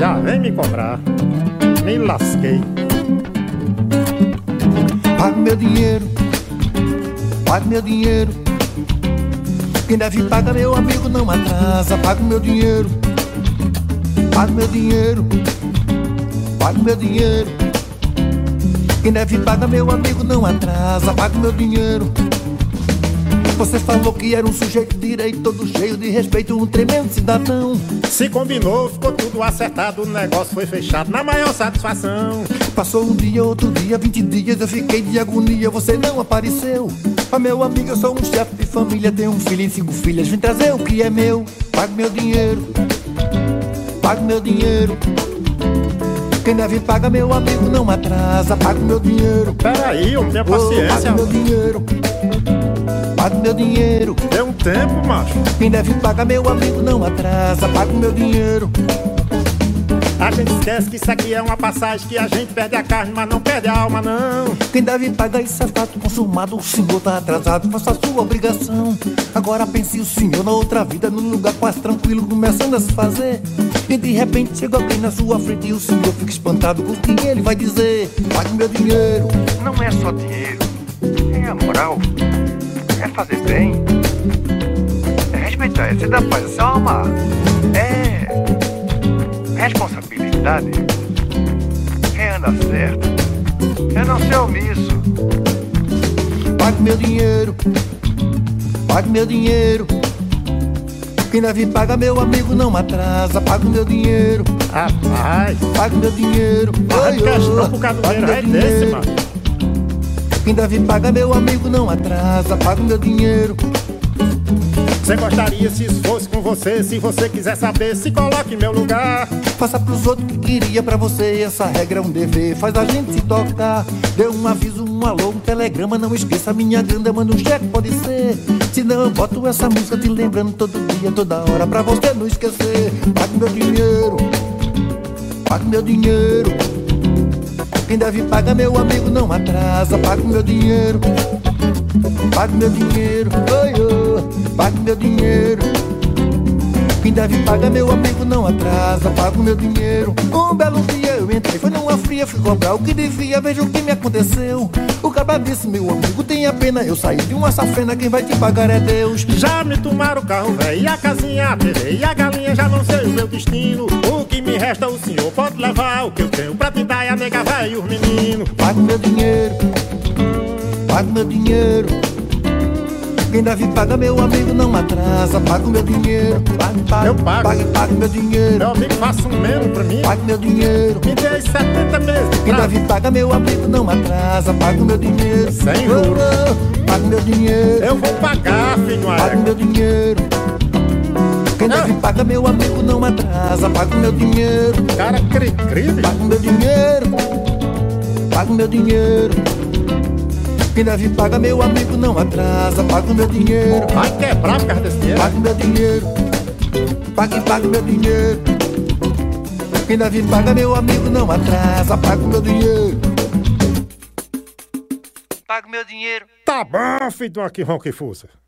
Já vem me cobrar. Me lasquei. Pague meu dinheiro, pague meu dinheiro. Quem deve paga, meu amigo, não atrasa. Pague meu dinheiro, pague meu dinheiro, pague meu dinheiro. Quem deve paga, meu amigo, não atrasa. Pague meu dinheiro. Você falou que era um sujeito direito, todo cheio de respeito, um tremendo cidadão. Se combinou, ficou tudo acertado, o negócio foi fechado na maior satisfação. Passou um dia, outro dia, 20 dias, eu fiquei de agonia, você não apareceu. Ah, meu amigo, eu sou um chefe de família, tenho um filho e 5 filhas, vim trazer o que é meu. Pague meu dinheiro, pague meu dinheiro. Quem deve paga, meu amigo, não atrasa. Pague meu dinheiro. Peraí, eu tenho paciência. Pague meu dinheiro, pague meu dinheiro. Deu um tempo, macho. Quem deve paga, meu amigo, não atrasa. Pague meu dinheiro. A gente esquece que isso aqui é uma passagem, que a gente perde a carne, mas não perde a alma, não. Quem deve pagar, isso é fato consumado. O senhor tá atrasado, faça a sua obrigação. Agora pense o senhor na outra vida, num lugar quase tranquilo, começando a se fazer. E de repente chega alguém na sua frente e o senhor fica espantado com o que ele vai dizer. Pague meu dinheiro. Não é só dinheiro, é a moral, é fazer bem, é respeitar, é ser da paz, é ser alma, é responsabilidade, é andar certo, é não ser omisso. Pague meu dinheiro, pague meu dinheiro. Quem deve paga, meu amigo, não atrasa. Pague meu dinheiro, Rapaz, pague meu dinheiro. a questão por causa do Pague dinheiro meu é desse, dinheiro. mano. Quem deve paga, meu amigo, não atrasa. Pague meu dinheiro. Você gostaria se isso fosse com você? Se você quiser saber, se coloque em meu lugar. Faça pros outros que queria pra você. Essa regra é um dever, faz a gente se tocar. Dê um aviso, um alô, um telegrama. Não esqueça, minha grana, manda um cheque, pode ser. Se não, eu boto essa música te lembrando todo dia, toda hora, pra você não esquecer. Pague meu dinheiro, pague meu dinheiro. Quem deve paga, meu amigo, não atrasa. Pague meu dinheiro, pague meu dinheiro. Oi, oh, pague meu dinheiro. Quem deve paga, meu amigo, não atrasa. Pague meu dinheiro. Um belo dia eu entrei, foi numa fria, fui cobrar o que devia, veja o que me aconteceu. O cabra disse, meu amigo, tenha pena, eu saí de uma safena, quem vai te pagar é Deus. Já me tomaram o carro, véi, e a casinha, a TV e a galinha, já não sei o meu destino. O que me resta, o senhor pode levar, o que eu tenho pra te dar, e a nega vai e os meninos. Pague meu dinheiro, pague meu dinheiro. Quem deve paga, meu amigo, não atrasa. Pague meu dinheiro, pague, pague, Eu pago. pague meu dinheiro. Meu amigo, faça um mesmo pra mim. Pague meu dinheiro. Me dê 70 meses de Quem prazo. deve paga, meu amigo, não atrasa. Pague meu dinheiro. Sem juros. Pague meu dinheiro. Eu vou pagar, filho Pague Aé. meu dinheiro. Quem deve paga, meu amigo, não atrasa. Pague meu dinheiro. Cara, cri-cri, bicho. Pague meu dinheiro. Pague meu dinheiro. Quem deve paga, meu amigo, não atrasa. Pague meu dinheiro. Vai quebrar por causa desse dinheiro. Pague meu dinheiro. Pague meu dinheiro. Quem deve paga, meu amigo, não atrasa. Pague meu dinheiro. Pague meu dinheiro. Tá bom, filho de uma que ronca e fuça.